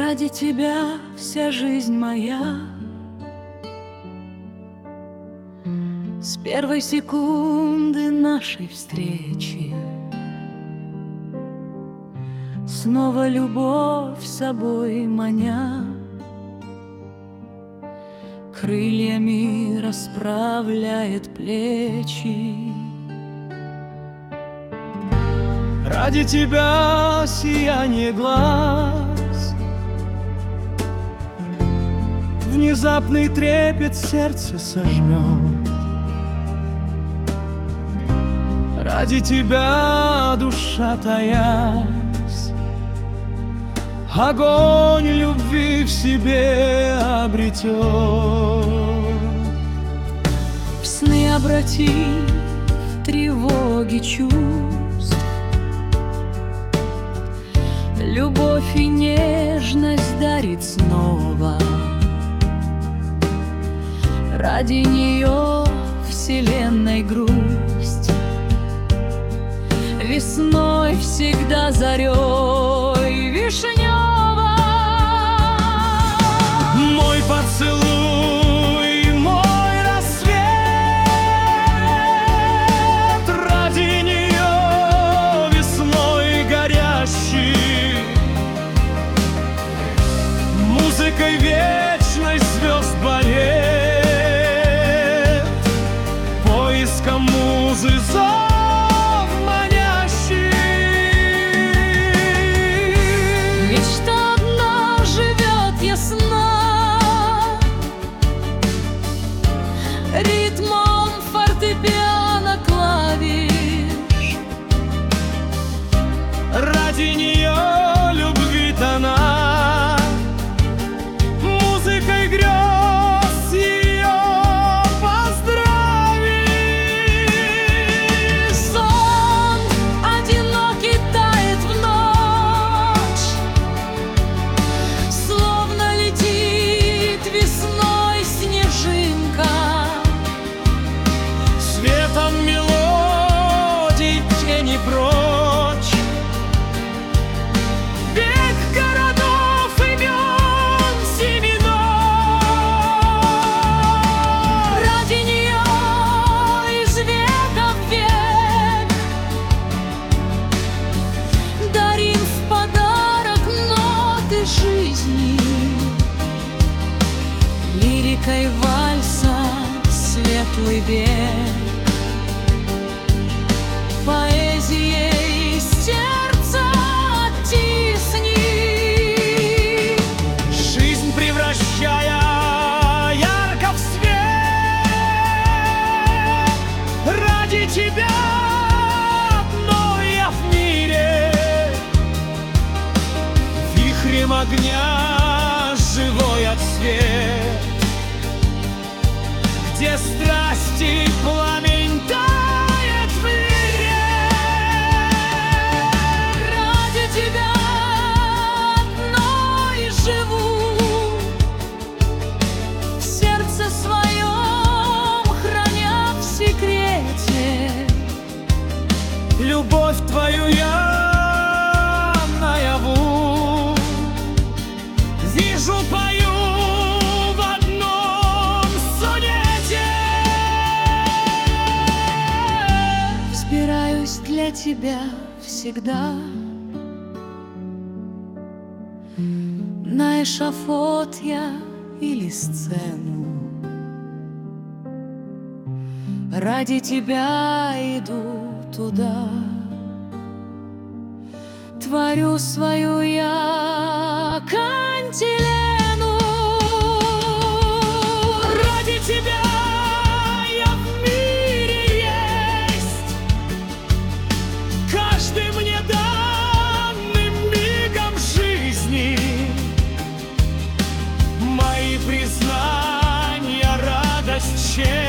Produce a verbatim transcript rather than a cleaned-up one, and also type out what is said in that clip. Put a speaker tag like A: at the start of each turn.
A: Ради тебя вся жизнь моя, с первой секунды нашей встречи. Снова любовь собой маня, крыльями расправляет плечи.
B: Ради тебя сияние глаз, внезапный трепет сердце сожмет. Ради тебя душа таясь, огонь любви в себе обретет.
A: В сны обратив тревоги чувств, любовь и нежность дарит снова. Ради нее вселенной грусть, весной всегда зарей вишнева.
B: Мой поцелуй, мой рассвет, ради нее весной горящий, музыкой вечной звезд балет, поиском музы зов манящий.
A: Мечта одна живет ясна, ритмом фортепиано клавиш.
B: Ради нее любви тона, музыкой грез ее поздрави.
A: Сон одинокий тает в ночь, словно летит весной снежинка.
B: Светом мелодий тени прочь, век городов, имен, семенов.
A: Ради нее из века в век дарим в подарок ноты жизни, лирикой вальса светлый век, поэзией сердца оттисни.
B: жизнь превращая ярко в свет. Ради тебя одной я в мире, вихрем огня живой отсвет, где страсти пламень тает в мире.
A: Ради тебя одной живу, в сердце своем храня в секрете
B: Любовь твою я наяву вижу, пою в одном сонете.
A: Взбираюсь для тебя всегда на эшафот я или сцену. Ради тебя иду туда, творю свою я кантилену.
B: Ради тебя я в мире есть, каждым мне данным мигом жизни. Мои признания, радость, честь